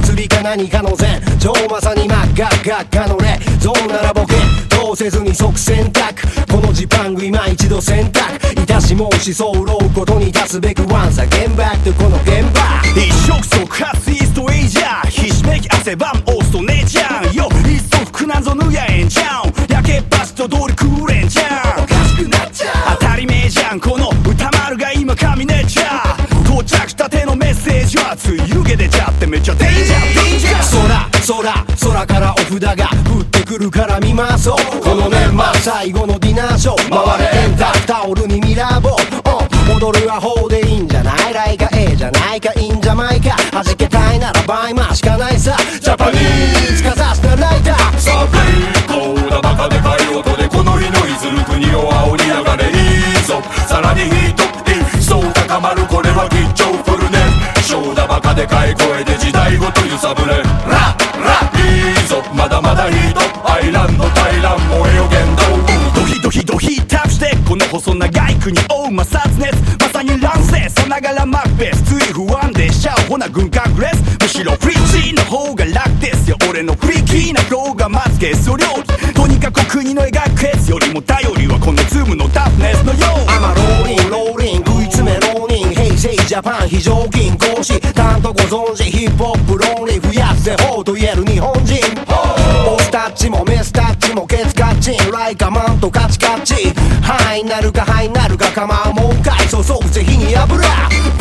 釣りか何かの前情まさに真っ赤っかのレゾーンならボケどうせずに即選択このジパング今一度選択いたし申し候ことに立つべく Once again back to この現場一触即発イーストエイジャーひしめき汗ばんオーストネイチャーよ一足服なんぞ脱やえんちゃうん焼けっぱしと通りくれんちゃうおかしくなっちゃう当たり前じゃんこの歌丸が今神ねちゃう到着したてのメッセージは熱い湯気出ちゃってめっちゃデンジャーデンジャー空からお札が降ってくるから見ましょうこの年末最後のディナーショー回れエンタータオルにミラーボー踊るアホでいいんじゃないライカええじゃないかいいんじゃないか弾けたいならバイマーしかないさジャパニーズかざしたライターさあプレイコーダバカでかい音でこの日のいずる国を煽り上がれいいぞさらにヒート一層高まるこれは吉兆フルネ小だバカでかい声で時代ごと揺さぶれラいいぞまだまだヒートアイランド大乱燃えよ言動ドヒドヒドヒタッチでこの細長い国を摩擦熱まさに乱世さながらマクベスつい不安でしちゃうほな軍拡レスむしろフリーチーの方が楽ですよ俺のフリーキーなフローがまずゲス料理とにかく国の描くケースよりも頼りはこのズームのタフネスのようアマローリン食い詰め浪人平成ジャパン非常勤講師担当ご存知ヒップホップ論理増やせほうと言える日本人オスタッチもメスタッチもケツカッチンライカマンとカチカチハイになるかハイになるか構うもんかい注ぐぜ火に油ベー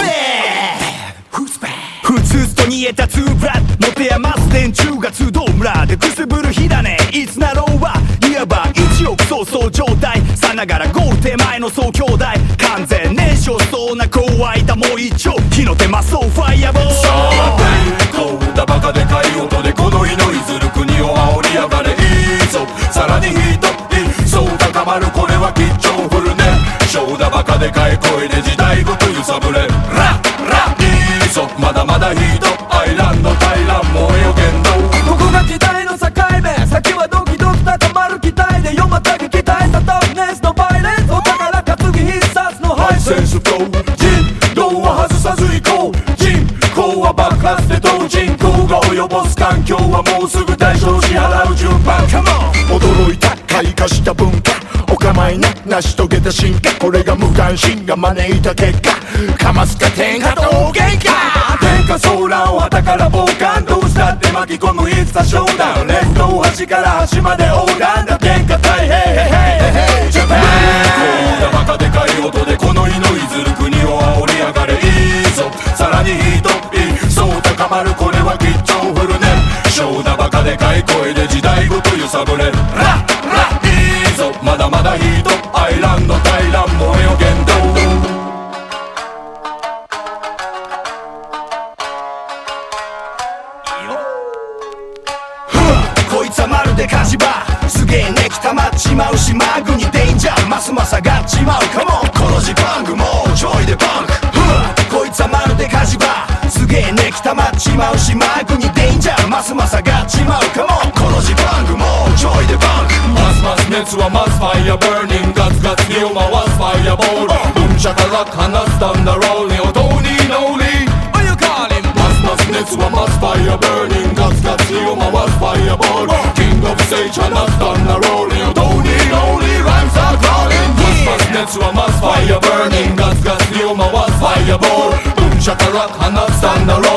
ふつつと煮えたツーブラッ持て余す電柱が集う村でくすぶる火種いつなろうはいわば一億早々状態さながらゴール手前の総兄弟完全燃焼しそうな怖いだもう一丁火の手魔そうファイアボールさあプレイコーダバカでかい音でこの日のいずる国を煽り上がれいいぞさらにヒート一層高まるこれは吉兆フルネ小だバカでかい声で時代ごと揺さぶれいいぞまだまだヒートアイランド大乱燃えよ言動ここが時代の境目先はドキドキ高まる期待で夜またぎ期待したタフネスのバイレンスお宝担ぎ必殺のハイセンスセンスフロー人道は外さず行こう人口は爆発で当人口が及ぼす環境はもうすぐ代償支払う順番驚いた開花した文化お構いな成し遂げた進化これが無関心が招いた結果かますか天下と大喧嘩天下騒乱を旗から傍観どうしたって巻き込むいつたショーダウン列島端から端まで横断だ天下太平へいジャパンコーダバカでかい音でこの日のいずる国を煽り上がれいいぞさらにヒート一層高まるこれは吉兆フルネ小だバカでかい声で時代ごと揺さぶれいいぞまだまだヒートアイランド大乱燃えよ言動こいつはまるで火事場すげえ熱気溜まっちまうしマグにデンジャーますます上がっちまうかもこのジパングもうちょいでパンクこいつはまるで火事場すげえ熱気溜まっちまうしマグにデンジャーますます上がっちまうかもこのジパングもうちょいでパンクますます熱はますファイアバーニングガツガツ火を回すファイアボールうんしゃからかなすタンダローリン音にノーリーますます熱はますファイアバーニングガツガツ火を回すファイアボールキングオブセイチャナスタンダローリン音にノーリーライムサークローリンますます熱はますファイアバーニングガツガツ火を回すファイアボールうんしゃからかなすタンダローリン